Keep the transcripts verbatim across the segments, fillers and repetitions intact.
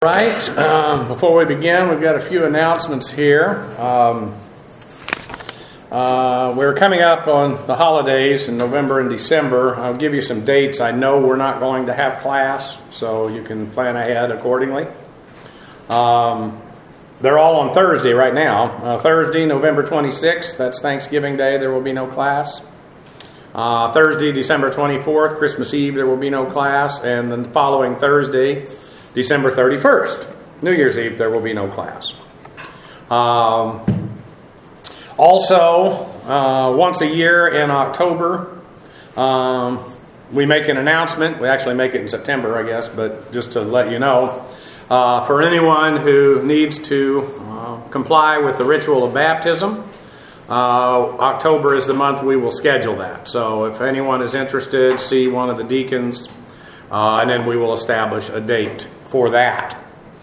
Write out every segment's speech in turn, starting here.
Right, um, before we begin, we've got a few announcements here. Um, uh, we're coming up on the holidays in November and December. I'll give you some dates. I know we're not going to have class, so you can plan ahead accordingly. Um, they're all on Thursday right now. Uh, Thursday, November twenty-sixth, that's Thanksgiving Day, there will be no class. Uh, Thursday, December twenty-fourth, Christmas Eve, there will be no class. And then the following Thursday, December thirty-first, New Year's Eve, there will be no class. Um, also, uh, once a year in October, um, we make an announcement. We actually make it in September, I guess, but just to let you know, uh, for anyone who needs to uh, comply with the ritual of baptism, uh, October is the month we will schedule that. So if anyone is interested, see one of the deacons, uh, and then we will establish a date for that.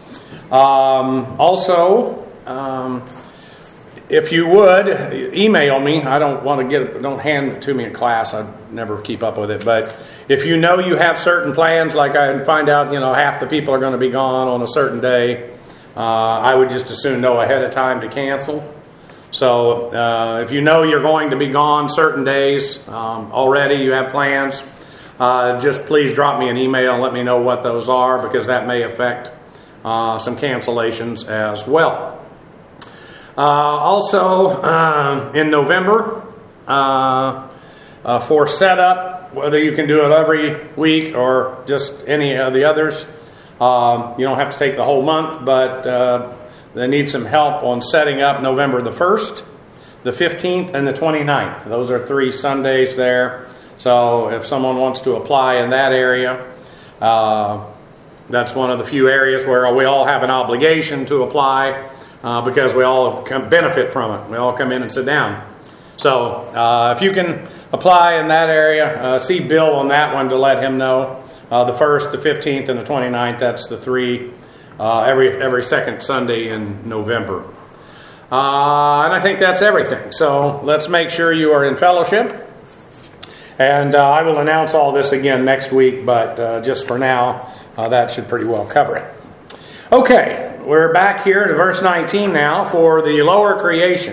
Um, also, um, if you would, email me. I don't want to get it, don't hand it to me in class. I never keep up with it. But if you know you have certain plans, like I find out, you know, half the people are going to be gone on a certain day, uh, I would just as soon know ahead of time to cancel. So uh, if you know you're going to be gone certain days um, already, you have plans, Uh, just please drop me an email and let me know what those are, because that may affect uh, some cancellations as well. Uh, also, uh, in November, uh, uh, for setup, whether you can do it every week or just any of the others, um, you don't have to take the whole month, but uh, they need some help on setting up November the first, the fifteenth, and the twenty-ninth. Those are three Sundays there. So if someone wants to apply in that area, uh, that's one of the few areas where we all have an obligation to apply uh, because we all can benefit from it. We all come in and sit down. So uh, if you can apply in that area, uh, see Bill on that one to let him know. Uh, the first, the fifteenth, and the twenty-ninth, that's the three uh, every every second Sunday in November. Uh, and I think that's everything. So let's make sure you are in fellowship. And uh, I will announce all this again next week, but uh, just for now, uh, that should pretty well cover it. Okay, we're back here to verse nineteen now for the lower creation.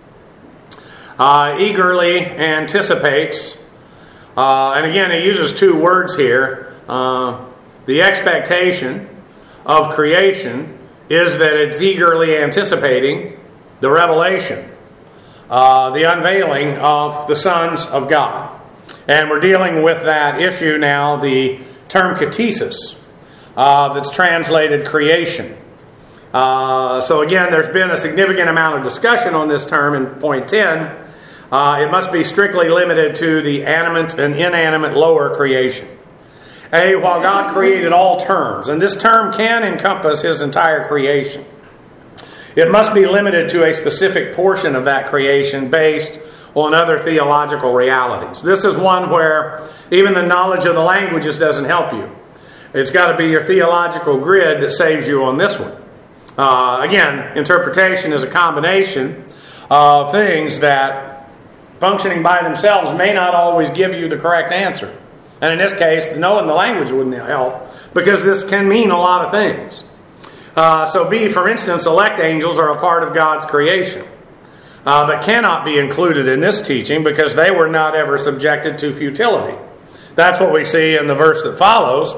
Uh, eagerly anticipates, uh, and again, it uses two words here. Uh, the expectation of creation is that it's eagerly anticipating the revelation, uh, the unveiling of the sons of God. And we're dealing with that issue now, the term katesis, uh, that's translated creation. Uh, so again, there's been a significant amount of discussion on this term in point ten. Uh, it must be strictly limited to the animate and inanimate lower creation. A, while God created all terms, and this term can encompass His entire creation, it must be limited to a specific portion of that creation based on other theological realities. This is one where even the knowledge of the languages doesn't help you. It's got to be your theological grid that saves you on this one. Uh, again, interpretation is a combination of things that, functioning by themselves, may not always give you the correct answer. And in this case, knowing the language wouldn't help, because this can mean a lot of things. Uh, so B, for instance, elect angels are a part of God's creation. Uh, but cannot be included in this teaching because they were not ever subjected to futility. That's what we see in the verse that follows,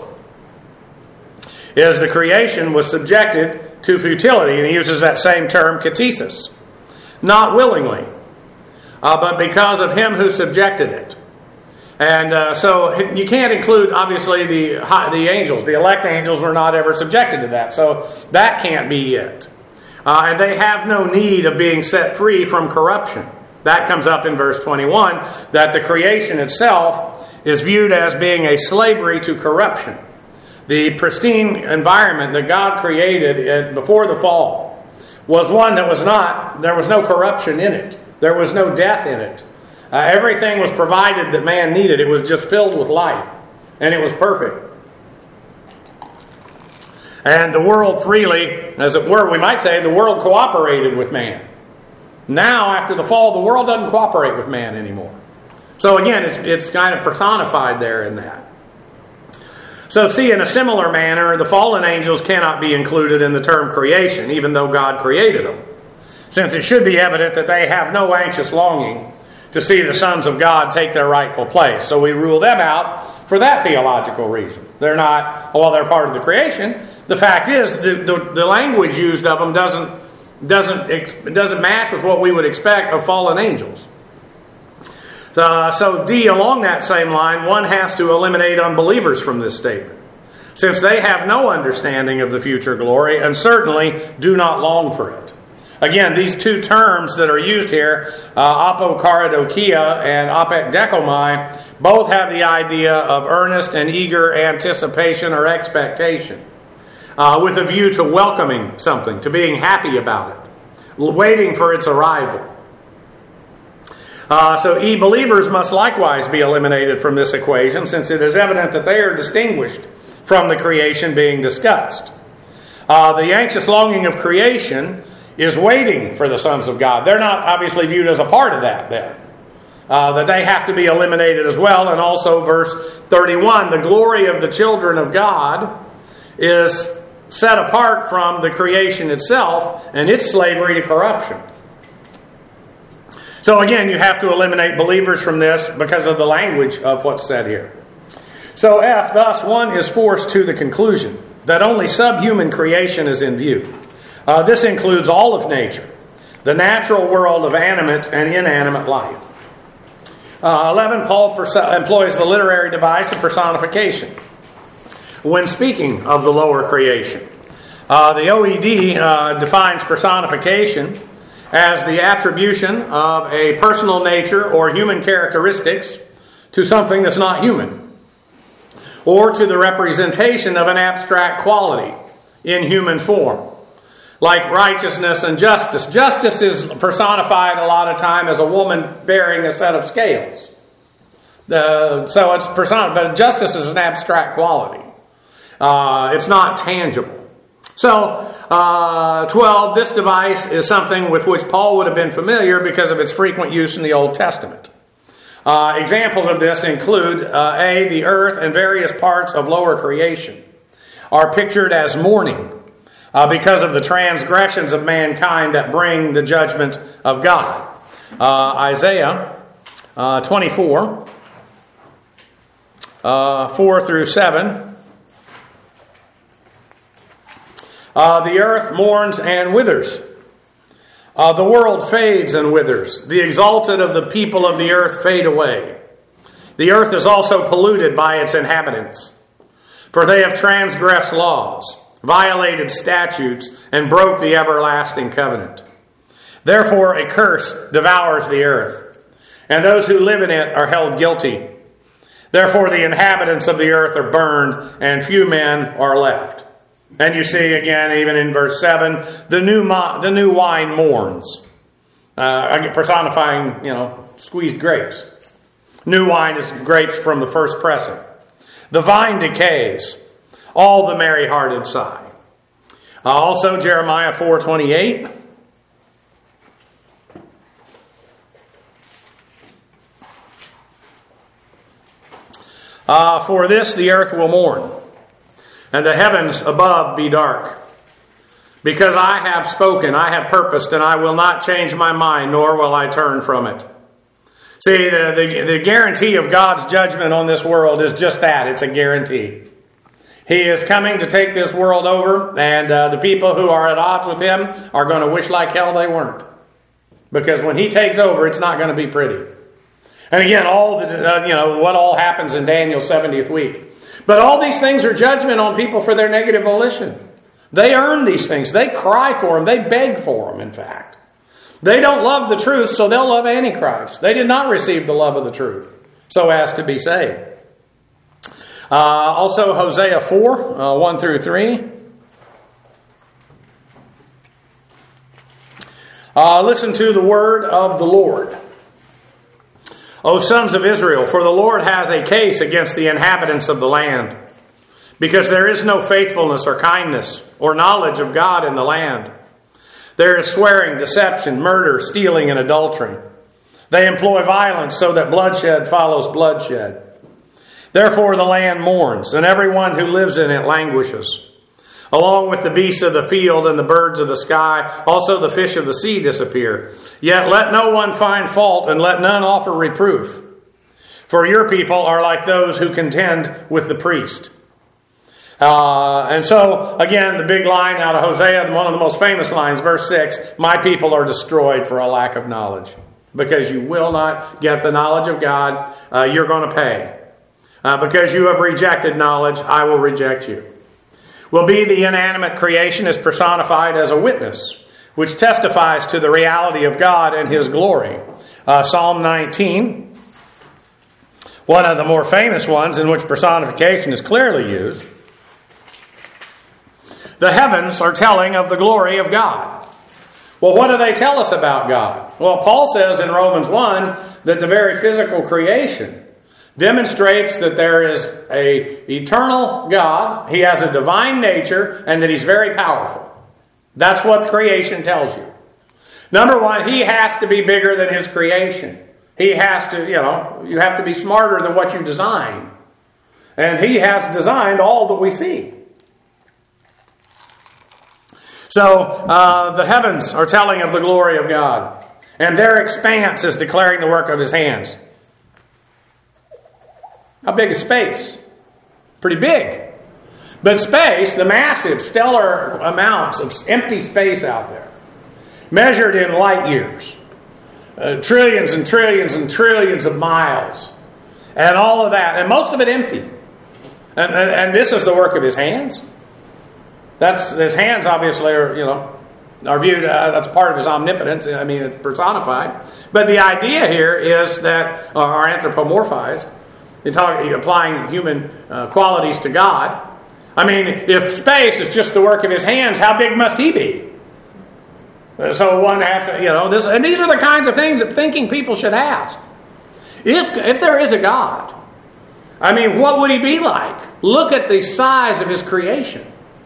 is the creation was subjected to futility, and he uses that same term, katesis. Not willingly, uh, but because of him who subjected it. And uh, so you can't include, obviously, the, the angels. The elect angels were not ever subjected to that, so that can't be it. Uh, and they have no need of being set free from corruption. That comes up in verse twenty-one, that the creation itself is viewed as being a slavery to corruption. The pristine environment that God created before the fall was one that was not, there was no corruption in it. There was no death in it. Uh, everything was provided that man needed. It was just filled with life. And it was perfect. And the world freely, as it were, we might say, the world cooperated with man. Now, after the fall, the world doesn't cooperate with man anymore. So again, it's, it's kind of personified there in that. So see, in a similar manner, the fallen angels cannot be included in the term creation, even though God created them, since it should be evident that they have no anxious longing to see the sons of God take their rightful place. So we rule them out for that theological reason. They're not, well, they're part of the creation. The fact is, the, the, the language used of them doesn't, doesn't, doesn't match with what we would expect of fallen angels. Uh, so D, along that same line, one has to eliminate unbelievers from this statement, since they have no understanding of the future glory and certainly do not long for it. Again, these two terms that are used here, uh, apokaradokia and apekdekomai, both have the idea of earnest and eager anticipation or expectation, uh, with a view to welcoming something, to being happy about it, waiting for its arrival. Uh, so E, believers must likewise be eliminated from this equation, since it is evident that they are distinguished from the creation being discussed. Uh, the anxious longing of creation is waiting for the sons of God. They're not obviously viewed as a part of that then. Uh, that they have to be eliminated as well. And also verse thirty-one, the glory of the children of God is set apart from the creation itself and its slavery to corruption. So again, you have to eliminate believers from this because of the language of what's said here. So F, thus one is forced to the conclusion that only subhuman creation is in view. Uh, this includes all of nature, the natural world of animate and inanimate life. Uh, eleven, Paul perso- employs the literary device of personification when speaking of the lower creation. Uh, the O E D uh, defines personification as the attribution of a personal nature or human characteristics to something that's not human, or to the representation of an abstract quality in human form, like righteousness and justice. Justice is personified a lot of time as a woman bearing a set of scales. Uh, so it's personified, but justice is an abstract quality. Uh, it's not tangible. So, uh, twelve, this device is something with which Paul would have been familiar because of its frequent use in the Old Testament. Uh, examples of this include, uh, A, the earth and various parts of lower creation are pictured as mourning uh, because of the transgressions of mankind that bring the judgment of God. Uh, Isaiah uh, twenty-four, uh, four through seven. Uh, the earth mourns and withers. Uh, the world fades and withers. The exalted of the people of the earth fade away. The earth is also polluted by its inhabitants, for they have transgressed laws, violated statutes, and broke the everlasting covenant. Therefore a curse devours the earth, and those who live in it are held guilty. Therefore the inhabitants of the earth are burned, and few men are left. And you see again, even in verse seven, the new mo- the new wine mourns, uh, personifying, you know, squeezed grapes. New wine is grapes from the first pressing. The vine decays. All the merry-hearted sigh. Uh, also, Jeremiah four twenty-eight. Uh, For this the earth will mourn, and the heavens above be dark. Because I have spoken, I have purposed, and I will not change my mind, nor will I turn from it. See, the, the, the guarantee of God's judgment on this world is just that. It's a guarantee. He is coming to take this world over, and uh, the people who are at odds with Him are going to wish like hell they weren't. Because when He takes over, it's not going to be pretty. And again, all the, uh, you know, what all happens in Daniel's seventieth week. But all these things are judgment on people for their negative volition. They earn these things. They cry for them. They beg for them, in fact. They don't love the truth, so they'll love Antichrist. They did not receive the love of the truth so as to be saved. Uh, also, Hosea four, uh, one through three. Uh, listen to the word of the Lord. O sons of Israel, for the Lord has a case against the inhabitants of the land, because there is no faithfulness or kindness or knowledge of God in the land. There is swearing, deception, murder, stealing, and adultery. They employ violence so that bloodshed follows bloodshed. Therefore the land mourns, and everyone who lives in it languishes. Along with the beasts of the field and the birds of the sky, also the fish of the sea disappear. Yet let no one find fault, and let none offer reproof. For your people are like those who contend with the priest. Uh, and so, again, the big line out of Hosea, one of the most famous lines, verse six, my people are destroyed for a lack of knowledge. Because you will not get the knowledge of God, uh, you're going to pay. Uh, because you have rejected knowledge, I will reject you. Will be the inanimate creation is personified as a witness, which testifies to the reality of God and His glory. Uh, Psalm nineteen, one of the more famous ones in which personification is clearly used. The heavens are telling of the glory of God. Well, what do they tell us about God? Well, Paul says in Romans one that the very physical creation demonstrates that there is a eternal God, He has a divine nature, and that He's very powerful. That's what creation tells you. Number one, He has to be bigger than His creation. He has to, you know, you have to be smarter than what you design. And He has designed all that we see. So, uh, the heavens are telling of the glory of God, and their expanse is declaring the work of His hands. How big is space? Pretty big. But space, the massive, stellar amounts of empty space out there, measured in light years, uh, trillions and trillions and trillions of miles, and all of that, and most of it empty. And, and, and this is the work of His hands. That's His hands, obviously, are, you know, are viewed. Uh, that's part of His omnipotence. I mean, it's personified. But the idea here is that, or are anthropomorphized. You're talking, applying human uh, qualities to God. I mean, if space is just the work of His hands, how big must He be? So one have to, you know, this, and these are the kinds of things that thinking people should ask. If if there is a God, I mean, what would He be like? Look at the size of His creation.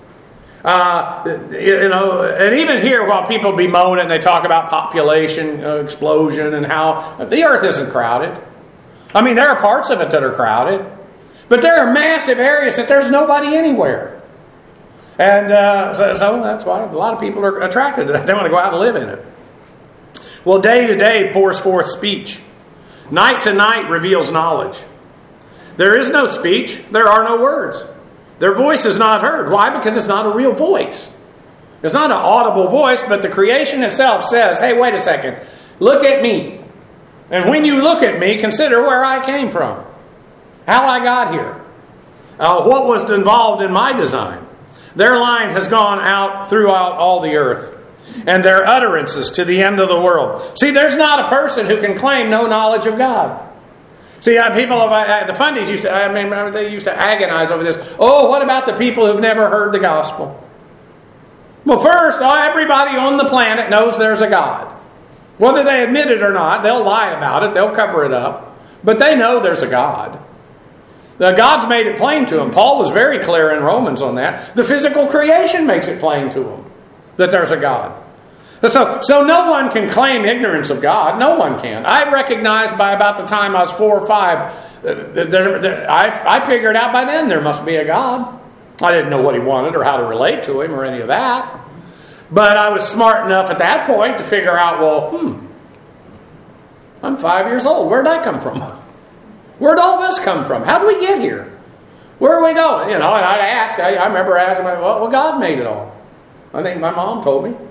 Uh, you know, and even here, while people bemoan it and they talk about population uh, explosion and how the earth isn't crowded. I mean, there are parts of it that are crowded, but there are massive areas that there's nobody anywhere. And uh, so, so that's why a lot of people are attracted to that. They want to go out and live in it. Well, day to day pours forth speech. Night to night reveals knowledge. There is no speech. There are no words. Their voice is not heard. Why? Because it's not a real voice. It's not an audible voice, but the creation itself says, hey, wait a second. Look at me. And when you look at me, consider where I came from. How I got here. Uh, what was involved in my design. Their line has gone out throughout all the earth. And their utterances to the end of the world. See, there's not a person who can claim no knowledge of God. See, uh, people, uh, the fundies used to, I mean, they used to agonize over this. Oh, what about the people who've never heard the gospel? Well, first, everybody on the planet knows there's a God. Whether they admit it or not, they'll lie about it, they'll cover it up. But they know there's a God. The God's made it plain to them. Paul was very clear in Romans on that. The physical creation makes it plain to them that there's a God. So, so no one can claim ignorance of God. No one can. I recognized by about the time I was four or five, there, there, I, I figured out by then there must be a God. I didn't know what He wanted or how to relate to Him or any of that. But I was smart enough at that point to figure out, well, hmm, I'm five years old. Where'd that come from? Where'd all this come from? How did we get here? Where are we going? You know, and I'd ask, I, I remember asking, well, well, God made it all. I think my mom told me.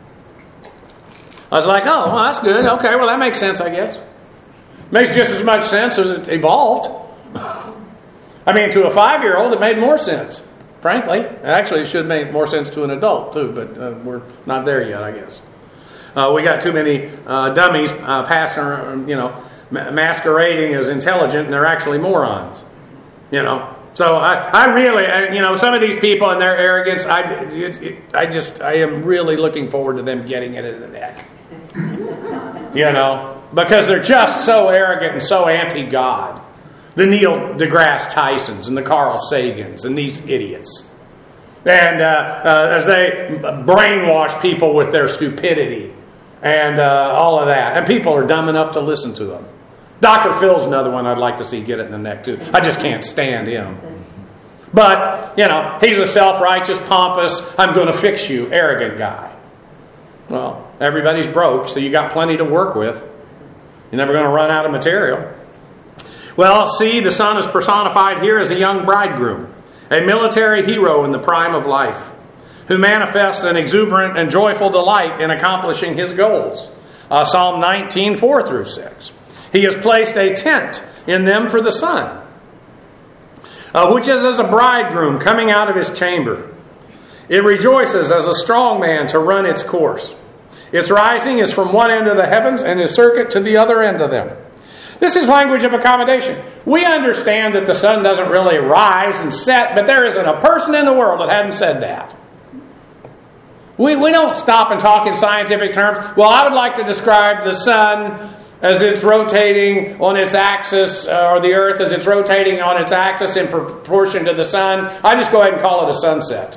I was like, oh, well, that's good. Okay, well, that makes sense, I guess. Makes just as much sense as it evolved. I mean, to a five-year-old, it made more sense, frankly. Actually, it should make more sense to an adult, too, but uh, we're not there yet, I guess. Uh, we got too many uh, dummies uh, passing, you know, masquerading as intelligent, and they're actually morons, you know. So I, I really, I, you know, some of these people and their arrogance, I, it, it, I just, I am really looking forward to them getting it in the neck. You know, because they're just so arrogant and so anti-God. The Neil deGrasse Tysons and the Carl Sagans and these idiots. And uh, uh, as they brainwash people with their stupidity and uh, all of that. And people are dumb enough to listen to them. Doctor Phil's another one I'd like to see get it in the neck too. I just can't stand him. But, you know, he's a self-righteous, pompous, I'm going to fix you, arrogant guy. Well, everybody's broke, so you got plenty to work with. You're never going to run out of material. Well, see, the Son is personified here as a young bridegroom, a military hero in the prime of life, who manifests an exuberant and joyful delight in accomplishing his goals. Uh, Psalm nineteen, four through six. He has placed a tent in them for the sun, uh, which is as a bridegroom coming out of his chamber. It rejoices as a strong man to run its course. Its rising is from one end of the heavens and its circuit to the other end of them. This is language of accommodation. We understand that the sun doesn't really rise and set, but there isn't a person in the world that hadn't said that. We, we don't stop and talk in scientific terms. Well, I would like to describe the sun as it's rotating on its axis, uh, or the earth as it's rotating on its axis in proportion to the sun. I just go ahead and call it a sunset.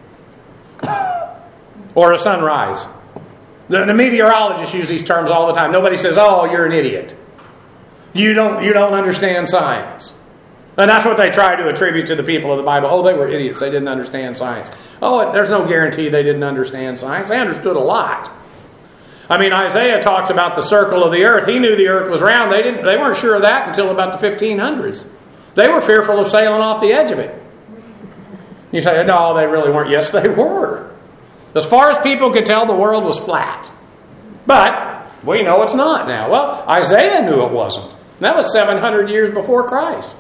Or a sunrise. The, the meteorologists use these terms all the time. Nobody says, oh, you're an idiot. You don't, you don't understand science. And that's what they try to attribute to the people of the Bible. Oh, they were idiots. They didn't understand science. Oh, there's no guarantee they didn't understand science. They understood a lot. I mean, Isaiah talks about the circle of the earth. He knew the earth was round. They didn't. They weren't sure of that until about the fifteen hundreds. They were fearful of sailing off the edge of it. You say, no, they really weren't. Yes, they were. As far as people could tell, the world was flat. But we know it's not now. Well, Isaiah knew it wasn't. And that was seven hundred years before Christ.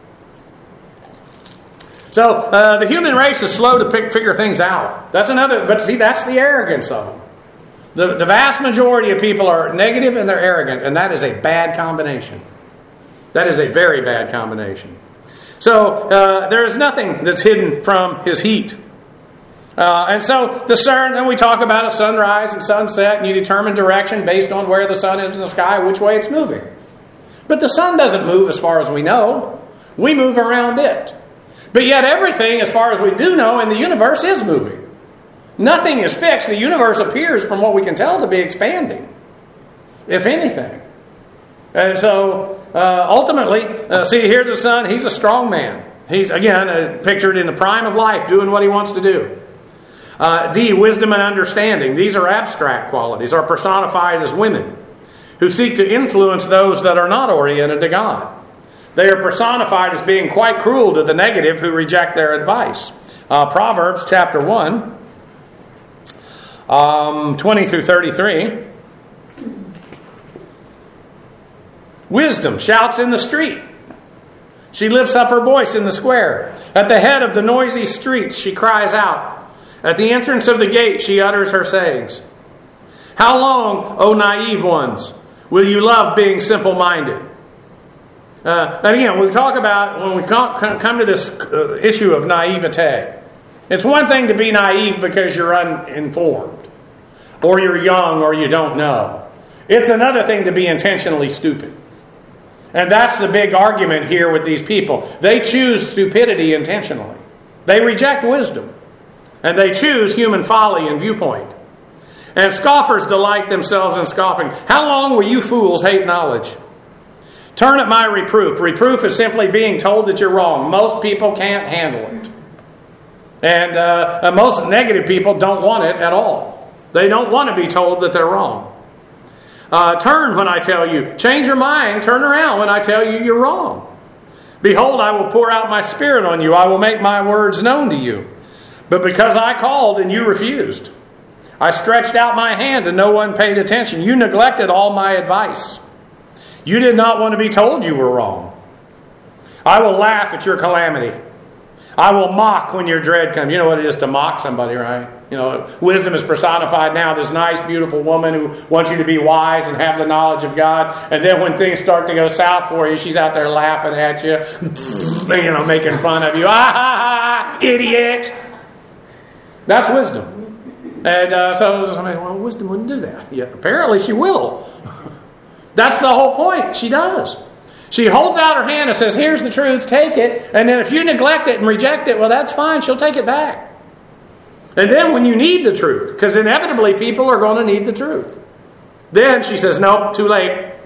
So uh, the human race is slow to pick, figure things out. That's another, but see, that's the arrogance of them. The, the vast majority of people are negative and they're arrogant, and that is a bad combination. That is a very bad combination. So uh, there is nothing that's hidden from his heat. Uh, and so the sun, then we talk about a sunrise and sunset, and you determine direction based on where the sun is in the sky, which way it's moving. But the sun doesn't move as far as we know. We move around it. But yet everything, as far as we do know, in the universe is moving. Nothing is fixed. The universe appears, from what we can tell, to be expanding, if anything. And so, uh, ultimately, uh, see, here's the sun. He's a strong man. He's, again, uh, pictured in the prime of life, doing what he wants to do. Uh, D, wisdom and understanding. These are abstract qualities, are personified as women who seek to influence those that are not oriented to God. They are personified as being quite cruel to the negative who reject their advice. Uh, Proverbs chapter one, um, twenty through thirty-three. Wisdom shouts in the street. She lifts up her voice in the square. At the head of the noisy streets she cries out. At the entrance of the gate she utters her sayings. How long, O naive ones, will you love being simple-minded? Uh, and again, we talk about, when we come to this uh, issue of naivete, it's one thing to be naive because you're uninformed, or you're young, or you don't know. It's another thing to be intentionally stupid. And that's the big argument here with these people. They choose stupidity intentionally. They reject wisdom. And they choose human folly and viewpoint. And scoffers delight themselves in scoffing. How long will you fools hate knowledge? Turn at my reproof. Reproof is simply being told that you're wrong. Most people can't handle it. And uh, most negative people don't want it at all. They don't want to be told that they're wrong. Uh, turn when I tell you. Change your mind. Turn around when I tell you you're wrong. Behold, I will pour out my spirit on you. I will make my words known to you. But because I called and you refused, I stretched out my hand and no one paid attention. You neglected all my advice. You did not want to be told you were wrong. I will laugh at your calamity. I will mock when your dread comes. You know what it is to mock somebody, right? You know, wisdom is personified now. This nice, beautiful woman who wants you to be wise and have the knowledge of God. And then when things start to go south for you, she's out there laughing at you, you know, making fun of you. Ah, ha, ha, idiot. That's wisdom. And uh, so somebody, well, wisdom wouldn't do that. Yeah, apparently she will. That's the whole point. She does. She holds out her hand and says, here's the truth, take it. And then if you neglect it and reject it, well, that's fine. She'll take it back. And then when you need the truth, because inevitably people are going to need the truth, then she says, nope, too late.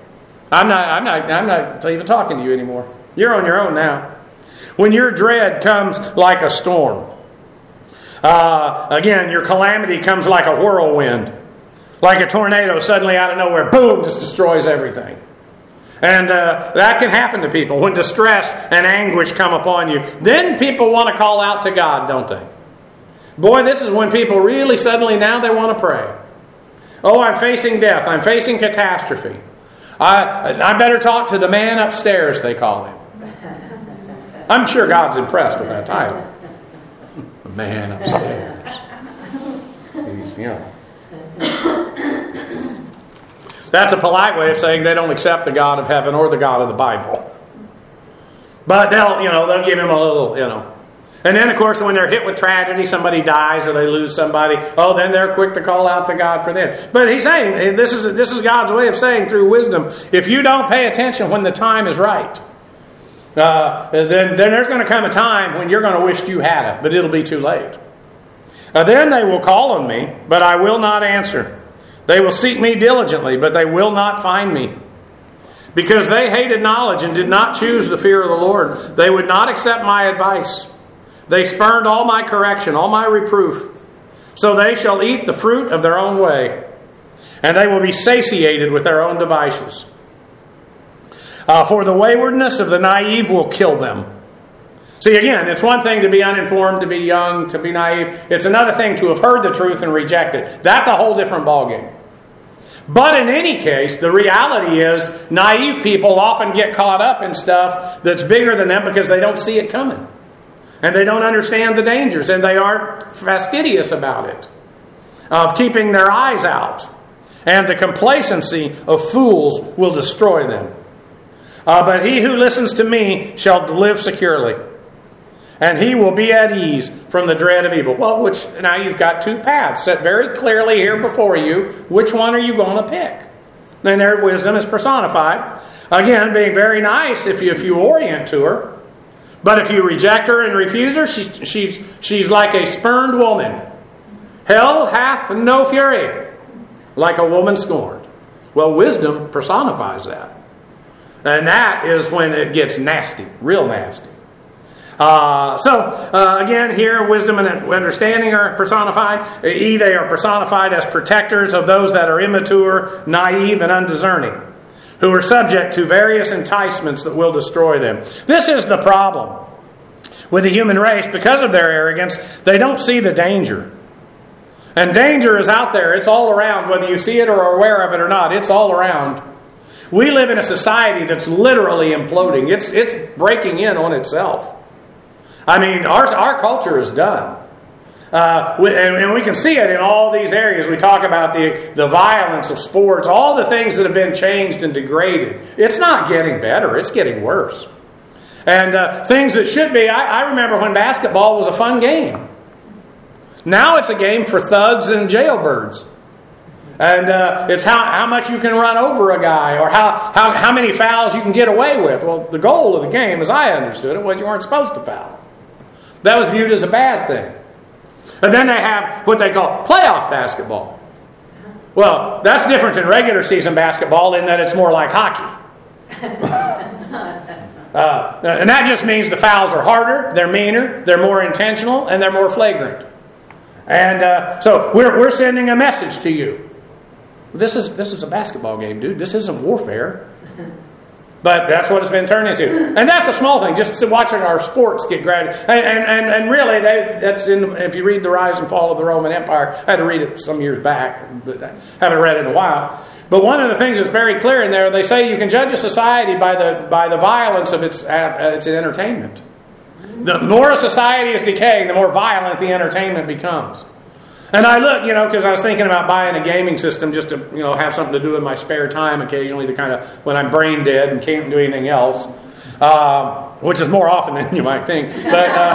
I'm not, I'm not, I'm not even talking to you anymore. You're on your own now. When your dread comes like a storm. Uh, again, your calamity comes like a whirlwind. Like a tornado suddenly out of nowhere, boom, just destroys everything. And uh, that can happen to people when distress and anguish come upon you. Then people want to call out to God, don't they? Boy, this is when people really suddenly now they want to pray. Oh, I'm facing death. I'm facing catastrophe. I, I better talk to the man upstairs, they call him. I'm sure God's impressed with that title. The man upstairs. He's, you know. That's a polite way of saying they don't accept the God of heaven or the God of the Bible. But they'll, you know, they'll give him a little, you know. And then, of course, when they're hit with tragedy, somebody dies or they lose somebody, oh, then they're quick to call out to God for them. But he's saying, this is this is God's way of saying through wisdom, if you don't pay attention when the time is right, uh, then, then there's going to come a time when you're going to wish you had it, but it'll be too late. Uh, then they will call on me, but I will not answer. They will seek me diligently, but they will not find me. Because they hated knowledge and did not choose the fear of the Lord. They would not accept my advice. They spurned all my correction, all my reproof. So they shall eat the fruit of their own way. And they will be satiated with their own devices. Uh, for the waywardness of the naive will kill them. See, again, it's one thing to be uninformed, to be young, to be naive. It's another thing to have heard the truth and reject it. That's a whole different ballgame. But in any case, the reality is naive people often get caught up in stuff that's bigger than them because they don't see it coming. And they don't understand the dangers. And they aren't fastidious about it. Of keeping their eyes out. And the complacency of fools will destroy them. Uh, but he who listens to me shall live securely. And he will be at ease from the dread of evil. Well, which now you've got two paths set very clearly here before you. Which one are you going to pick? Then their wisdom is personified. Again, being very nice if you if you orient to her. But if you reject her and refuse her, she's she's she's like a spurned woman. Hell hath no fury, like a woman scorned. Well, wisdom personifies that. And that is when it gets nasty, real nasty. Uh, so, uh, again, here, wisdom and understanding are personified. E, they are personified as protectors of those that are immature, naive, and undiscerning, who are subject to various enticements that will destroy them. This is the problem with the human race. Because of their arrogance, they don't see the danger. And danger is out there. It's all around, whether you see it or are aware of it or not. It's all around. We live in a society that's literally imploding. It's, it's breaking in on itself. I mean, our our culture is done. Uh, we, and, and we can see it in all these areas. We talk about the, the violence of sports, all the things that have been changed and degraded. It's not getting better. It's getting worse. And uh, things that should be, I, I remember when basketball was a fun game. Now it's a game for thugs and jailbirds. And uh, it's how, how much you can run over a guy or how, how, how many fouls you can get away with. Well, the goal of the game, as I understood it, was you weren't supposed to foul. That was viewed as a bad thing. And then they have what they call playoff basketball. Well, that's different than regular season basketball in that it's more like hockey. uh, and that just means the fouls are harder, they're meaner, they're more intentional, and they're more flagrant. And uh, so we're we're sending a message to you. This is this is a basketball game, dude. This isn't warfare. But that's what it's been turned into. And that's a small thing, just watching our sports get graduated. And, and, and, and really, they, that's in. If you read The Rise and Fall of the Roman Empire, I had to read it some years back, but I haven't read it in a while. But one of the things that's very clear in there, they say you can judge a society by the by the violence of its, uh, its entertainment. The more a society is decaying, the more violent the entertainment becomes. And I look, you know, because I was thinking about buying a gaming system just to, you know, have something to do in my spare time occasionally to kind of, when I'm brain dead and can't do anything else, uh, which is more often than you might think. But uh,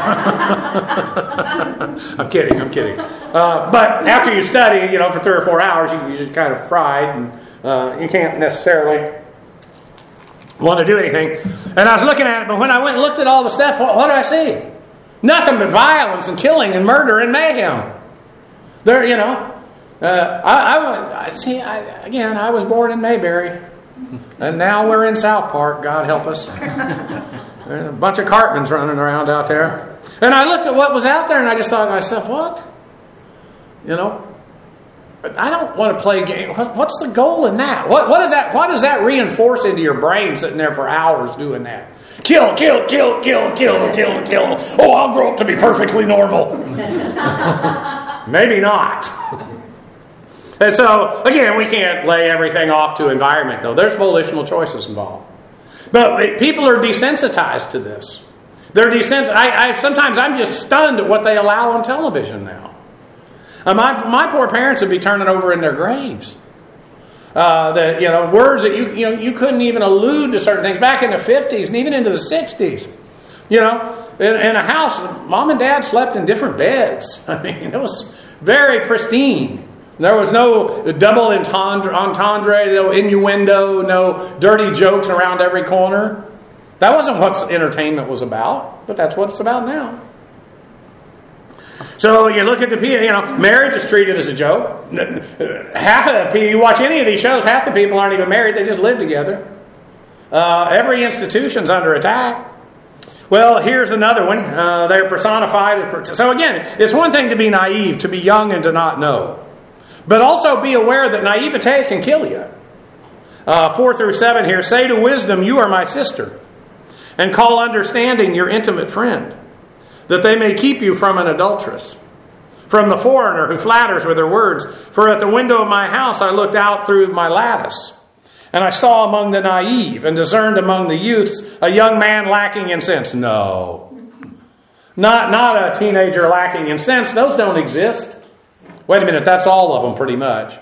I'm kidding, I'm kidding. Uh, but after you study, you know, for three or four hours, you, you just kind of fried and uh, you can't necessarily want to do anything. And I was looking at it, but when I went and looked at all the stuff, what, what did I see? Nothing but violence and killing and murder and mayhem. There, you know, uh, I, I, I see. I, again, I was born in Mayberry. And now we're in South Park, God help us. A bunch of Cartmans running around out there. And I looked at what was out there and I just thought to myself, what? You know, I don't want to play games. What's the goal in that? What, what, is that? What does that reinforce into your brain sitting there for hours doing that? Kill, kill, kill, kill, kill, kill, kill. Oh, I'll grow up to be perfectly normal. Maybe not. And so, again, we can't lay everything off to environment, though. There's volitional choices involved. But people are desensitized to this. They're desensitized. I, I, sometimes I'm just stunned at what they allow on television now. Uh, my, my poor parents would be turning over in their graves. Uh, that, you know, words that you, you know, you couldn't even allude to certain things back in the fifties and even into the sixties. You know, in, in a house, mom and dad slept in different beds. I mean, it was very pristine. There was no double entendre, entendre, no innuendo, no dirty jokes around every corner. That wasn't what entertainment was about, but that's what it's about now. So you look at the people, you know, marriage is treated as a joke. Half of the people, you watch any of these shows, half the people aren't even married, they just live together. Uh, every institution's under attack. Well, here's another one. Uh, they're personified. So again, it's one thing to be naive, to be young and to not know. But also be aware that naivete can kill you. Uh, four through seven here. Say to wisdom, you are my sister. And call understanding your intimate friend, that they may keep you from an adulteress, from the foreigner who flatters with her words. For at the window of my house I looked out through my lattice, and I saw among the naive and discerned among the youths a young man lacking in sense. No. Not, not a teenager lacking in sense. Those don't exist. Wait a minute, that's all of them pretty much.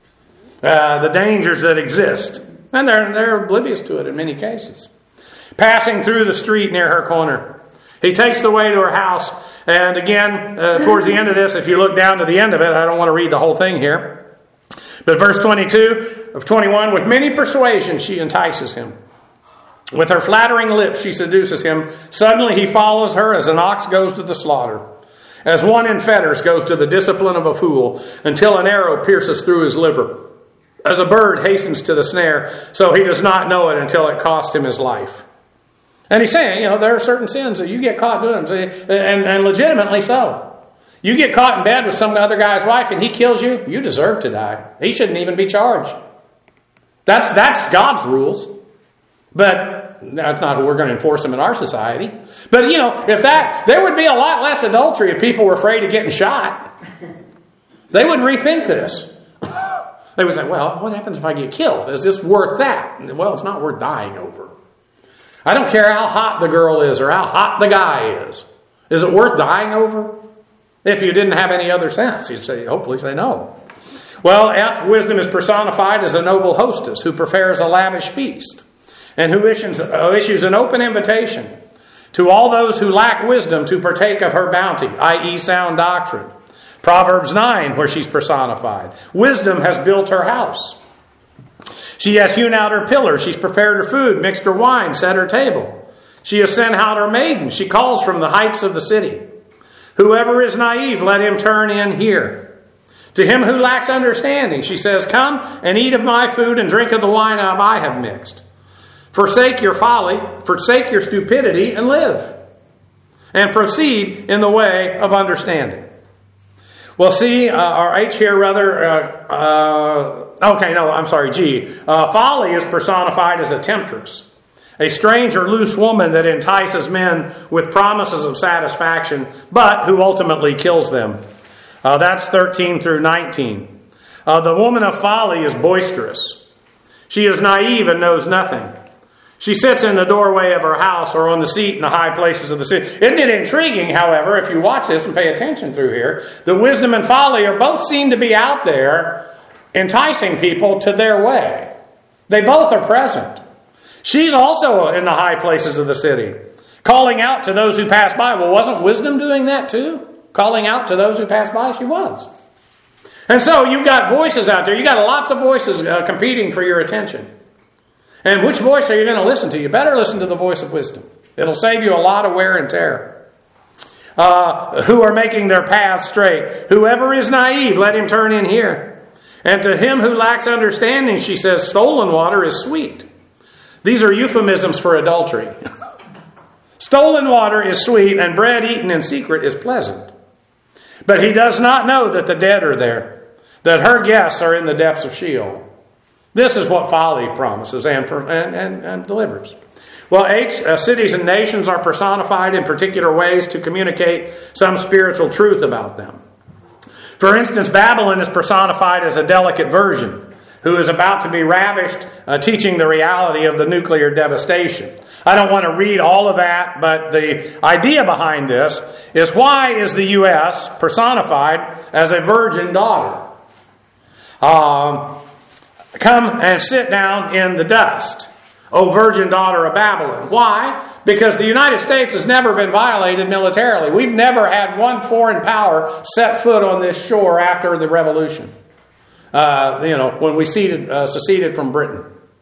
Uh, the dangers that exist. And they're, they're oblivious to it in many cases. Passing through the street near her corner, he takes the way to her house. And again, uh, towards the end of this, if you look down to the end of it, I don't want to read the whole thing here. But verse twenty-two of twenty-one, with many persuasions she entices him. With her flattering lips she seduces him. Suddenly he follows her as an ox goes to the slaughter, as one in fetters goes to the discipline of a fool, until an arrow pierces through his liver. As a bird hastens to the snare, so he does not know it until it costs him his life. And he's saying, you know, there are certain sins that you get caught doing, and, and legitimately so. You get caught in bed with some other guy's wife and he kills you, you deserve to die. He shouldn't even be charged. That's, that's God's rules. But that's not we're going to enforce them in our society. But, you know, if that, there would be a lot less adultery if people were afraid of getting shot. They would rethink this. They would say, well, what happens if I get killed? Is this worth that? Well, it's not worth dying over. I don't care how hot the girl is or how hot the guy is. Is it worth dying over? If you didn't have any other sense, you'd say, hopefully say no. Well, F, wisdom is personified as a noble hostess who prepares a lavish feast and who issues, uh, issues an open invitation to all those who lack wisdom to partake of her bounty, that is sound doctrine. Proverbs nine, where she's personified. Wisdom has built her house. She has hewn out her pillars. She's prepared her food, mixed her wine, set her table. She has sent out her maidens. She calls from the heights of the city. Whoever is naive, let him turn in here. To him who lacks understanding, she says, come and eat of my food and drink of the wine I have mixed. Forsake your folly, forsake your stupidity, and live. And proceed in the way of understanding. Well, C, uh, or H here rather, uh, uh, okay, no, I'm sorry, G. Uh, folly is personified as a temptress. A strange or loose woman that entices men with promises of satisfaction, but who ultimately kills them. Uh, that's thirteen through nineteen. Uh, the woman of folly is boisterous. She is naive and knows nothing. She sits in the doorway of her house or on the seat in the high places of the city. Isn't it intriguing, however, if you watch this and pay attention through here, that wisdom and folly are both seen to be out there enticing people to their way. They both are present. She's also in the high places of the city, calling out to those who pass by. Well, wasn't wisdom doing that too? Calling out to those who pass by? She was. And so you've got voices out there. You've got lots of voices uh, competing for your attention. And which voice are you going to listen to? You better listen to the voice of wisdom. It'll save you a lot of wear and tear. Uh, who are making their paths straight. Whoever is naive, let him turn in here. And to him who lacks understanding, she says, stolen water is sweet. These are euphemisms for adultery. Stolen water is sweet, and bread eaten in secret is pleasant. But he does not know that the dead are there, that her guests are in the depths of Sheol. This is what folly promises and, and, and, and delivers. Well, H, uh, cities and nations are personified in particular ways to communicate some spiritual truth about them. For instance, Babylon is personified as a delicate virgin who is about to be ravished, uh, teaching the reality of the nuclear devastation. I don't want to read all of that, but the idea behind this is, why is the U S personified as a virgin daughter? Um, come and sit down in the dust, O virgin daughter of Babylon. Why? Because the United States has never been violated militarily. We've never had one foreign power set foot on this shore after the revolution. Uh, you know, when we ceded, uh, seceded from Britain.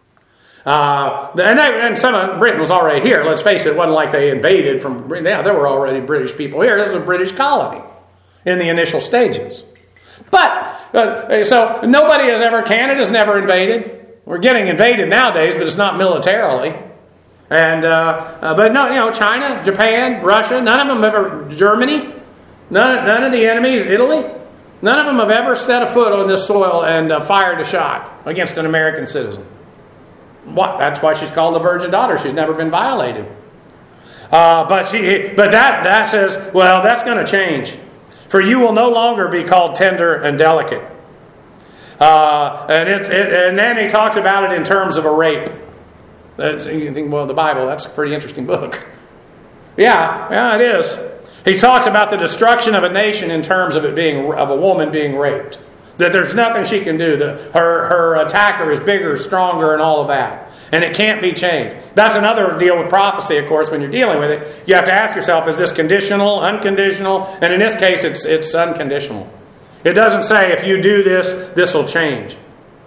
Uh, and, they, and some of Britain was already here. Let's face it, it wasn't like they invaded from Britain. Yeah, there were already British people here. This was a British colony in the initial stages. But, uh, so nobody has ever, Canada's never invaded. We're getting invaded nowadays, but it's not militarily. And, uh, uh, but no, you know, China, Japan, Russia, none of them ever, Germany, none, none of the enemies, Italy, none of them have ever set a foot on this soil and uh, fired a shot against an American citizen. What? That's why she's called the virgin daughter. She's never been violated. Uh, but she, but that, that says, well, that's going to change. For you will no longer be called tender and delicate. Uh, and, it, it, and then he talks about it in terms of a rape. That's, you think, well, the Bible, that's a pretty interesting book. Yeah, yeah, it is. He talks about the destruction of a nation in terms of it being, of a woman being raped. That there's nothing she can do. That her, her attacker is bigger, stronger, and all of that. And it can't be changed. That's another deal with prophecy, of course, when you're dealing with it. You have to ask yourself, is this conditional, unconditional? And in this case, it's it's unconditional. It doesn't say, if you do this, this will change.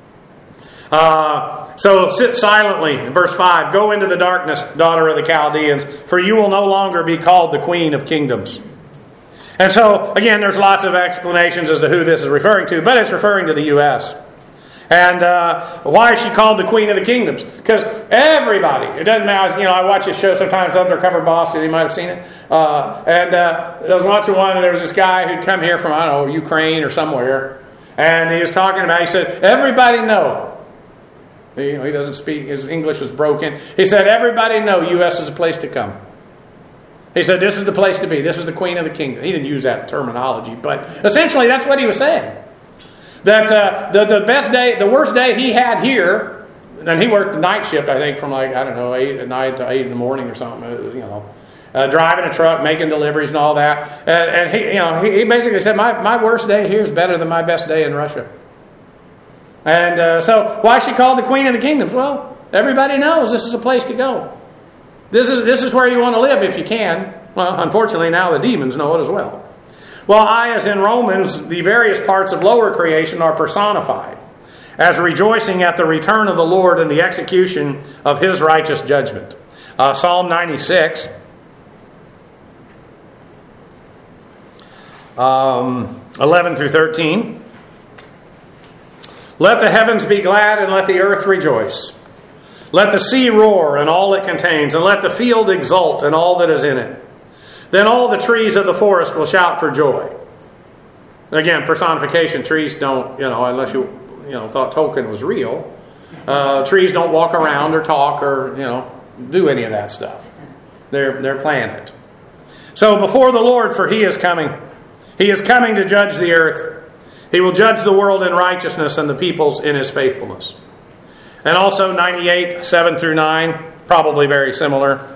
Uh, so sit silently. In verse five, go into the darkness, daughter of the Chaldeans, for you will no longer be called the queen of kingdoms. And so, again, there's lots of explanations as to who this is referring to, but it's referring to the U S And uh, why is she called the Queen of the Kingdoms? Because everybody, it doesn't matter, you know, I watch this show sometimes, Undercover Boss, you might have seen it. Uh, and uh, I was watching one, and there was this guy who'd come here from, I don't know, Ukraine or somewhere. And he was talking about, he said, everybody know. He, you know, he doesn't speak, his English is broken. He said, everybody know U S is a place to come. He said, this is the place to be. This is the Queen of the Kingdom. He didn't use that terminology, but essentially that's what he was saying. That uh, the, the best day, the worst day he had here, and he worked the night shift, I think, from like, I don't know, eight at night to eight in the morning or something, it was, you know, uh, driving a truck, making deliveries and all that. And, and he, you know, he, he basically said, my, my worst day here is better than my best day in Russia. And uh, so why is she called the Queen of the Kingdoms? Well, everybody knows this is a place to go. This is this is where you want to live if you can. Well, unfortunately, now the demons know it as well. Well, I, as in Romans, the various parts of lower creation are personified as rejoicing at the return of the Lord and the execution of His righteous judgment. Uh, Psalm ninety-six, um, eleven through thirteen. Let the heavens be glad and let the earth rejoice. Let the sea roar and all it contains, and let the field exult and all that is in it. Then all the trees of the forest will shout for joy. Again, personification. Trees don't, you know, unless you, you know, thought Tolkien was real. Uh, trees don't walk around or talk or, you know, do any of that stuff. They're they're planet. So before the Lord, for He is coming. He is coming to judge the earth. He will judge the world in righteousness and the peoples in His faithfulness. And also ninety-eight, seven through nine, probably very similar.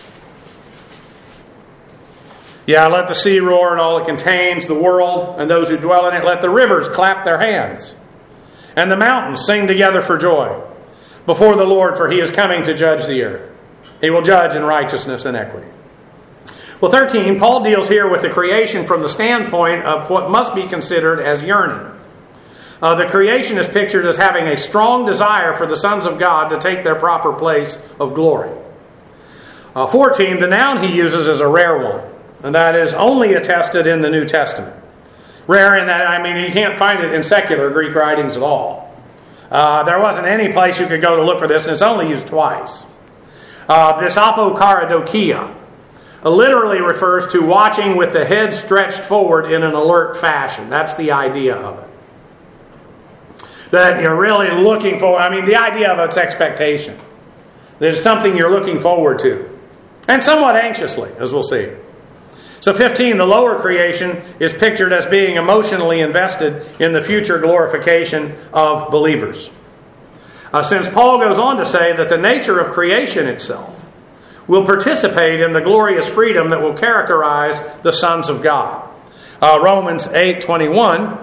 Yeah, let the sea roar and all it contains, the world and those who dwell in it. Let the rivers clap their hands, and the mountains sing together for joy before the Lord, for He is coming to judge the earth. He will judge in righteousness and equity. Well, thirteen, Paul deals here with the creation from the standpoint of what must be considered as yearning. Uh, the creation is pictured as having a strong desire for the sons of God to take their proper place of glory. Uh, fourteen, the noun he uses is a rare one, and that is only attested in the New Testament. Rare in that, I mean, you can't find it in secular Greek writings at all. Uh, there wasn't any place you could go to look for this, and it's only used twice. Uh, this apokaradokia literally refers to watching with the head stretched forward in an alert fashion. That's the idea of it. That you're really looking for, I mean, the idea of it's expectation. There's something you're looking forward to. And somewhat anxiously, as we'll see. So fifteen, the lower creation is pictured as being emotionally invested in the future glorification of believers. Uh, since Paul goes on to say that the nature of creation itself will participate in the glorious freedom that will characterize the sons of God. Uh, Romans eight twenty-one.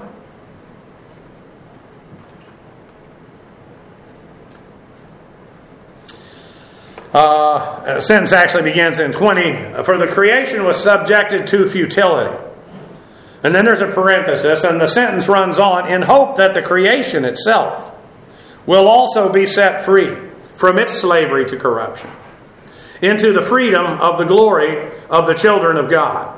Uh, a sentence actually begins in twenty. For the creation was subjected to futility. And then there's a parenthesis, and the sentence runs on, in hope that the creation itself will also be set free from its slavery to corruption, into the freedom of the glory of the children of God.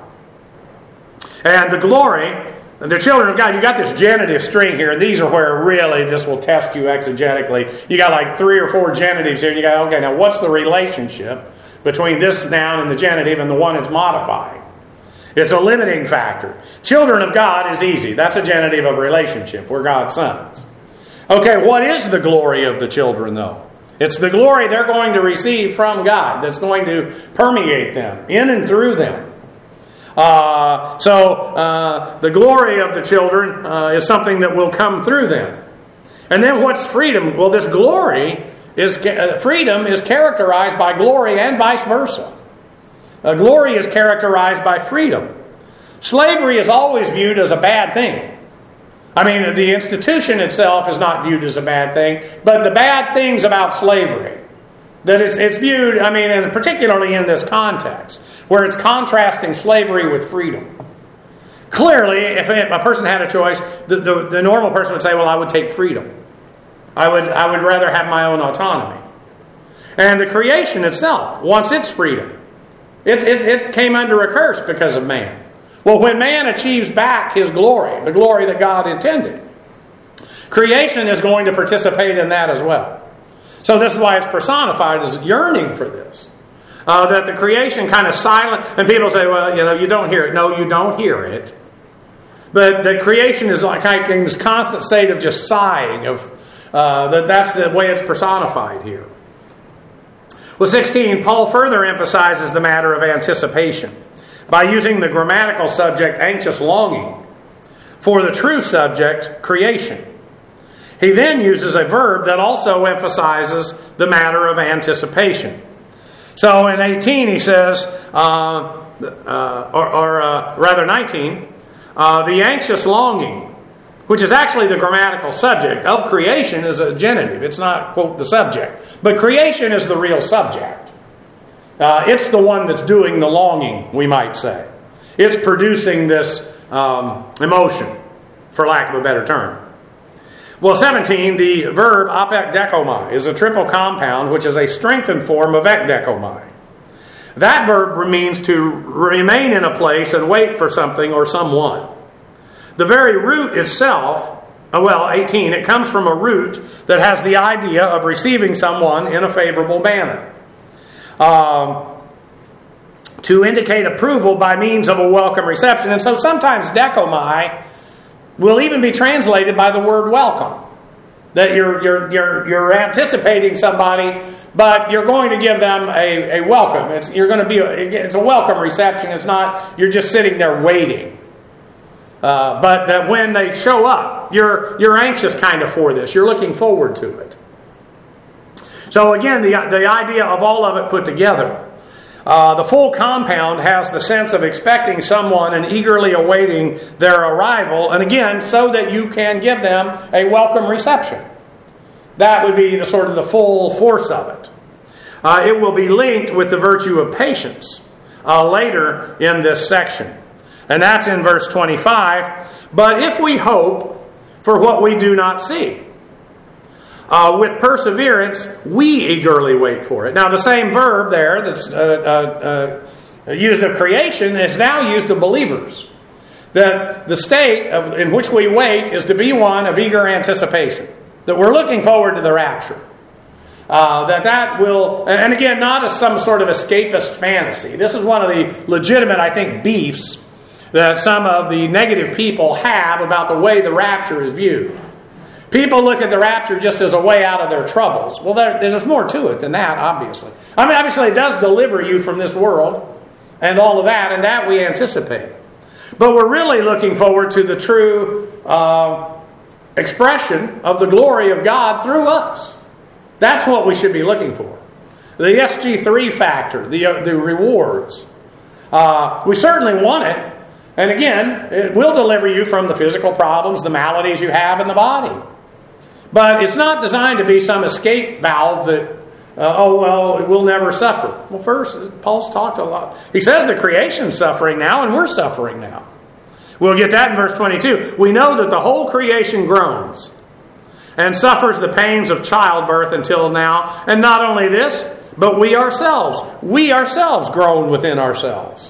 And the glory, the children of God, you got this genitive string here, and these are where really this will test you exegetically. You got like three or four genitives here, and you go, okay, now what's the relationship between this noun and the genitive and the one it's modifying? It's a limiting factor. Children of God is easy. That's a genitive of relationship. We're God's sons. Okay, what is the glory of the children, though? It's the glory they're going to receive from God that's going to permeate them, in and through them. Uh, so, uh, the glory of the children uh, is something that will come through them. And then what's freedom? Well, this glory is, uh, freedom is characterized by glory and vice versa. Uh, glory is characterized by freedom. Slavery is always viewed as a bad thing. I mean, the institution itself is not viewed as a bad thing, but the bad things about slavery, that it's, it's viewed, I mean, and particularly in this context, where it's contrasting slavery with freedom. Clearly, if a person had a choice, the, the, the normal person would say, well, I would take freedom. I would, I would rather have my own autonomy. And the creation itself wants its freedom. It, it, it came under a curse because of man. Well, when man achieves back his glory, the glory that God intended, creation is going to participate in that as well. So this is why it's personified as yearning for this. Uh, that the creation kind of silent, and people say, well, you know, you don't hear it. No, you don't hear it. But the creation is like in this constant state of just sighing. Of uh, that that's the way it's personified here. Well, sixteen, Paul further emphasizes the matter of anticipation by using the grammatical subject anxious longing for the true subject creation. He then uses a verb that also emphasizes the matter of anticipation. So in eighteen he says, uh, uh, or, or uh, rather nineteen, uh, the anxious longing, which is actually the grammatical subject of creation, is a genitive. It's not, quote, the subject. But creation is the real subject. Uh, it's the one that's doing the longing, we might say. It's producing this um, emotion, for lack of a better term. Well, seventeen, the verb apekdekomai is a triple compound, which is a strengthened form of ekdekomai. That verb means to remain in a place and wait for something or someone. The very root itself, well, eighteen, it comes from a root that has the idea of receiving someone in a favorable manner. Um, to indicate approval by means of a welcome reception. And so sometimes dekomai will even be translated by the word welcome. That you're you're you're you're anticipating somebody, but you're going to give them a, a welcome. It's you're going to be a, it's a welcome reception. It's not you're just sitting there waiting. Uh, but that when they show up, you're you're anxious kind of for this. You're looking forward to it. So again, the the idea of all of it put together. Uh, the full compound has the sense of expecting someone and eagerly awaiting their arrival, and again, so that you can give them a welcome reception. That would be the sort of the full force of it. Uh, it will be linked with the virtue of patience uh, later in this section. And that's in verse twenty-five. But if we hope for what we do not see, Uh, with perseverance, we eagerly wait for it. Now, the same verb there that's uh, uh, uh, used of creation is now used of believers. that the state of, in which we wait is to be one of eager anticipation. That we're looking forward to the rapture. Uh, that that will, and again, not as some sort of escapist fantasy. This is one of the legitimate, I think, beefs that some of the negative people have about the way the rapture is viewed. People look at the rapture just as a way out of their troubles. Well, there, there's more to it than that, obviously. I mean, obviously it does deliver you from this world and all of that, and that we anticipate. But we're really looking forward to the true uh, expression of the glory of God through us. That's what we should be looking for. The S G three factor, the, uh, the rewards. Uh, we certainly want it. And again, it will deliver you from the physical problems, the maladies you have in the body. But it's not designed to be some escape valve that, uh, oh, well, we'll never suffer. Well, first, Paul's talked a lot. He says the creation's suffering now, and we're suffering now. We'll get that in verse twenty-two. We know that the whole creation groans and suffers the pains of childbirth until now. And not only this, but we ourselves, we ourselves groan within ourselves.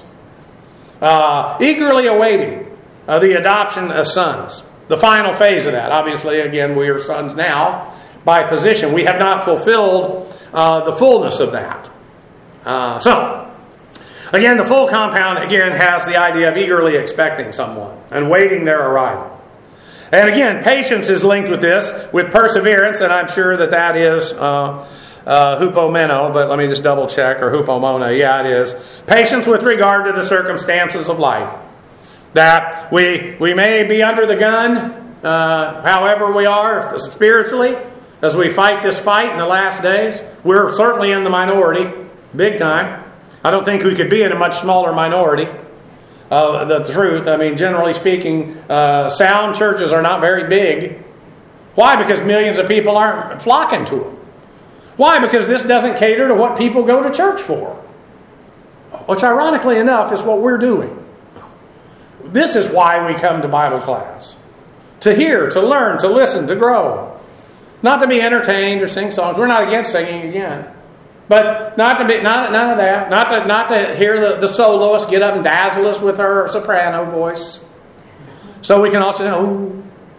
Uh, eagerly awaiting uh, the adoption as sons. The final phase of that. Obviously, again, we are sons now by position. We have not fulfilled uh, the fullness of that. Uh, so, again, the full compound, again, has the idea of eagerly expecting someone and waiting their arrival. And again, patience is linked with this, with perseverance, and I'm sure that that is uh, uh, hupomeno, but let me just double check, or hupomona, yeah it is. Patience with regard to the circumstances of life. That we we may be under the gun, uh, however we are, spiritually, as we fight this fight in the last days. We're certainly in the minority, big time. I don't think we could be in a much smaller minority. Uh, the truth, I mean, generally speaking, uh, sound churches are not very big. Why? Because millions of people aren't flocking to them. Why? Because this doesn't cater to what people go to church for. Which, ironically enough, is what we're doing. This is why we come to Bible class. To hear, to learn, to listen, to grow. Not to be entertained or sing songs. We're not against singing again. But not to be, not none of that. Not to not to hear the, the soloist get up and dazzle us with her soprano voice, so we can also say, "Oh,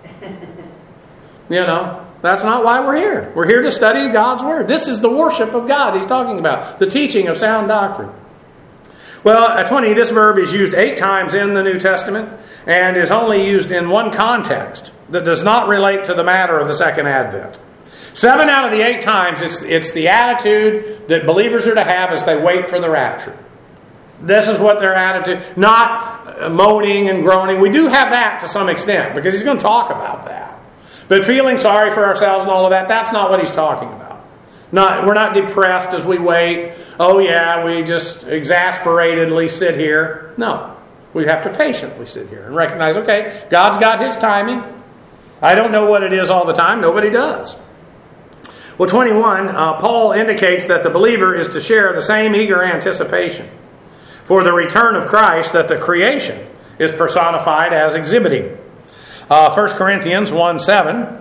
you know." That's not why we're here. We're here to study God's Word. This is the worship of God He's talking about, the teaching of sound doctrine. Well, at twenty, this verb is used eight times in the New Testament and is only used in one context that does not relate to the matter of the second advent. Seven out of the eight times, it's, it's the attitude that believers are to have as they wait for the rapture. This is what their attitude, not moaning and groaning. We do have that to some extent, because he's going to talk about that. But feeling sorry for ourselves and all of that, that's not what he's talking about. Not, we're not depressed as we wait. Oh yeah, we just exasperatedly sit here. No, we have to patiently sit here and recognize, okay, God's got His timing. I don't know what it is all the time. Nobody does. Well, twenty-one, uh, Paul indicates that the believer is to share the same eager anticipation for the return of Christ that the creation is personified as exhibiting. Uh, First Corinthians one seven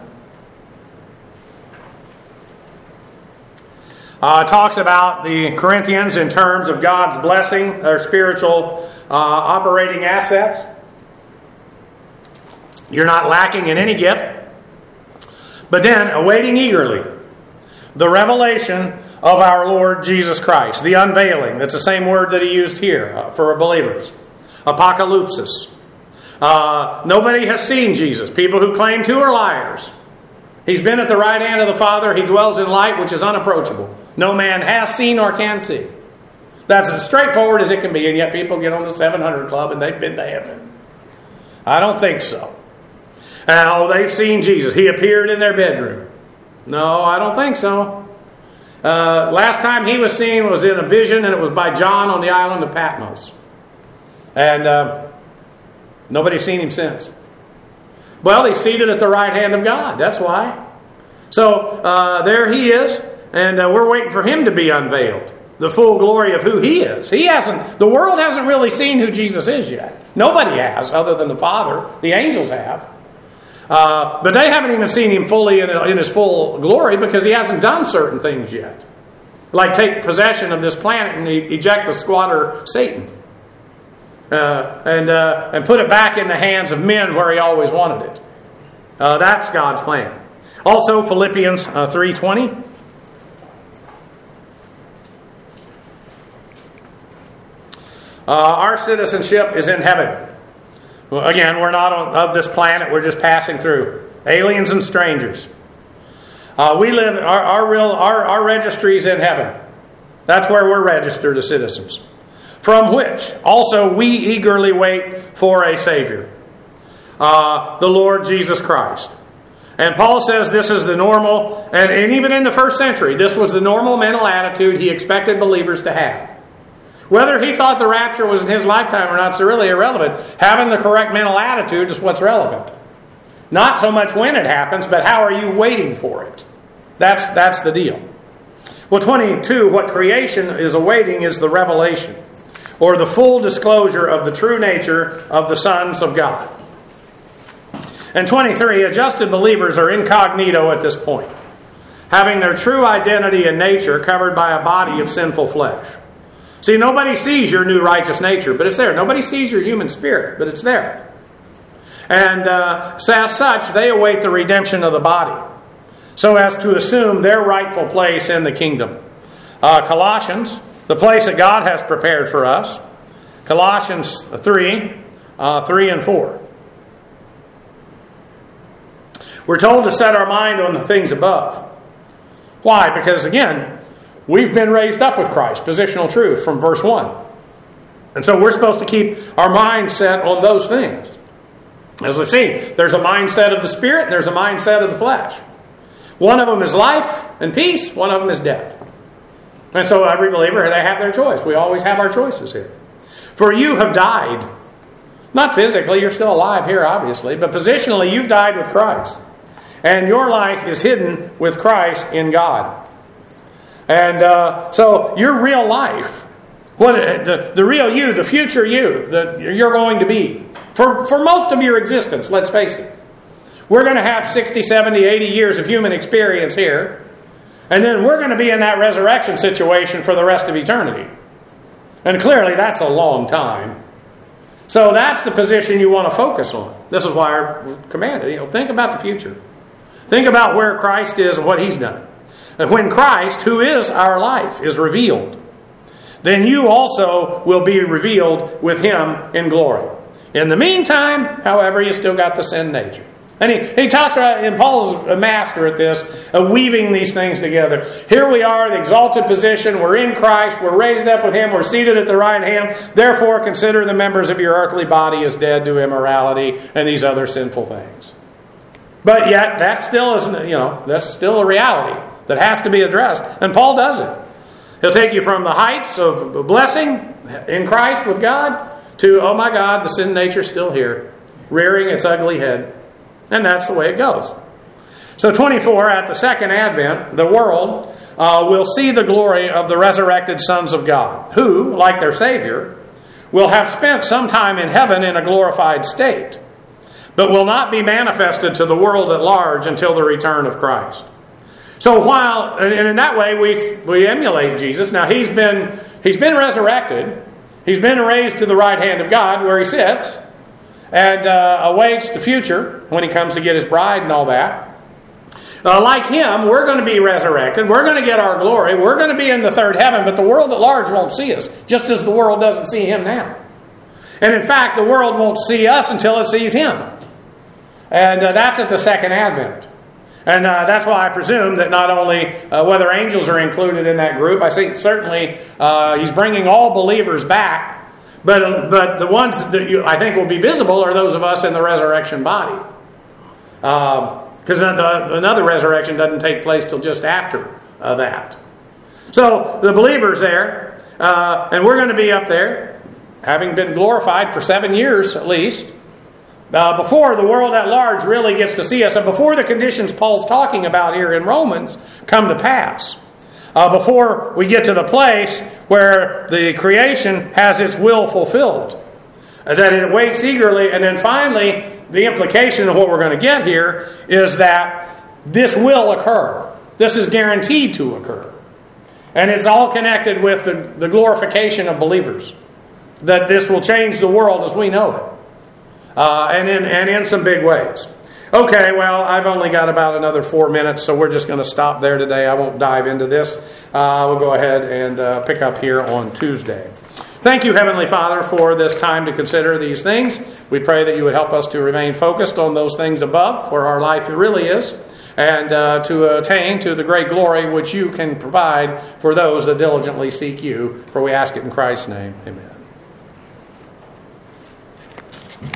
uh, talks about the Corinthians in terms of God's blessing, their spiritual uh, operating assets. You're not lacking in any gift, but then awaiting eagerly the revelation of our Lord Jesus Christ. The unveiling. That's the same word that he used here uh, for believers. Apocalypsis. Uh, nobody has seen Jesus. People who claim to are liars. He's been at the right hand of the Father. He dwells in light which is unapproachable. No man has seen or can see. That's as straightforward as it can be, and yet people get on the seven hundred Club and they've been to heaven. I don't think so. And, oh, they've seen Jesus. He appeared in their bedroom. No, I don't think so. Uh, last time he was seen was in a vision, and it was by John on the island of Patmos. And uh, nobody's seen him since. Well, he's seated at the right hand of God. That's why. So uh, there he is, and uh, we're waiting for him to be unveiled. The full glory of who he is. He hasn't. The world hasn't really seen who Jesus is yet. Nobody has, other than the Father. The angels have. Uh, but they haven't even seen him fully in, in his full glory because he hasn't done certain things yet. Like take possession of this planet and eject the squatter Satan. uh, and uh, and put it back in the hands of men where He always wanted it. Uh, that's God's plan. Also, Philippians uh, three twenty. Uh, our citizenship is in heaven. Well, again, we're not on, of this planet. We're just passing through. Aliens and strangers. Uh, we live. Our, our real our, our registry is in heaven. That's where we're registered as citizens. From which also we eagerly wait for a Savior, uh, the Lord Jesus Christ. And Paul says this is the normal, and, and even in the first century, this was the normal mental attitude he expected believers to have. Whether he thought the rapture was in his lifetime or not is really irrelevant. Having the correct mental attitude is what's relevant. Not so much when it happens, but how are you waiting for it? That's, that's the deal. Well, twenty-two, what creation is awaiting is the revelation, or the full disclosure of the true nature of the sons of God. And twenty-three, adjusted believers are incognito at this point, having their true identity and nature covered by a body of sinful flesh. See, nobody sees your new righteous nature, but it's there. Nobody sees your human spirit, but it's there. And uh, as such, they await the redemption of the body, so as to assume their rightful place in the kingdom. Uh, Colossians, the place that God has prepared for us. Colossians three, uh, three and four. We're told to set our mind on the things above. Why? Because again, we've been raised up with Christ. Positional truth from verse one. And so we're supposed to keep our mind set on those things. As we've seen, there's a mindset of the spirit and there's a mindset of the flesh. One of them is life and peace. One of them is death. And so every believer, they have their choice. We always have our choices here. For you have died. Not physically, you're still alive here, obviously. But positionally, you've died with Christ. And your life is hidden with Christ in God. And uh, so your real life, what the, the real you, the future you that you're going to be, for, for most of your existence, let's face it. We're going to have sixty, seventy, eighty years of human experience here. And then we're going to be in that resurrection situation for the rest of eternity. And clearly that's a long time. So that's the position you want to focus on. This is why we're commanded. You know, think about the future. Think about where Christ is and what He's done. And when Christ, who is our life, is revealed, then you also will be revealed with Him in glory. In the meantime, however, you still got the sin nature. And he, he talks about, and Paul's a master at this, of weaving these things together. Here we are, the exalted position. We're in Christ. We're raised up with Him. We're seated at the right hand. Therefore, consider the members of your earthly body as dead to immorality and these other sinful things. But yet, that still isn't, you know, that's still a reality that has to be addressed. And Paul does it. He'll take you from the heights of blessing in Christ with God to, oh my God, the sin nature's still here, rearing its ugly head. And that's the way it goes. So twenty-four, at the second advent, the world uh, will see the glory of the resurrected sons of God, who, like their Savior, will have spent some time in heaven in a glorified state, but will not be manifested to the world at large until the return of Christ. So while, and in that way, we we emulate Jesus. Now he's been he's been resurrected. He's been raised to the right hand of God where He sits, and uh, awaits the future when He comes to get His bride and all that. Uh, like Him, we're going to be resurrected. We're going to get our glory. We're going to be in the third heaven, but the world at large won't see us, just as the world doesn't see Him now. And in fact, the world won't see us until it sees Him. And uh, that's at the second advent. And uh, that's why I presume that not only uh, whether angels are included in that group, I think certainly uh, He's bringing all believers back. But but the ones that you, I think will be visible are those of us in the resurrection body. Because uh, another resurrection doesn't take place till just after uh, that. So the believers there, uh, and we're going to be up there, having been glorified for seven years at least, uh, before the world at large really gets to see us, and before the conditions Paul's talking about here in Romans come to pass. Uh, before we get to the place where the creation has its will fulfilled. That it waits eagerly. And then finally, the implication of what we're going to get here is that this will occur. This is guaranteed to occur. And it's all connected with the, the glorification of believers. that this will change the world as we know it, uh, and in and in some big ways. Okay, well, I've only got about another four minutes, so we're just going to stop there today. I won't dive into this. Uh, we'll go ahead and uh, pick up here on Tuesday. Thank you, Heavenly Father, for this time to consider these things. We pray that you would help us to remain focused on those things above, where our life really is, and uh, to attain to the great glory which you can provide for those that diligently seek you. For we ask it in Christ's name. Amen.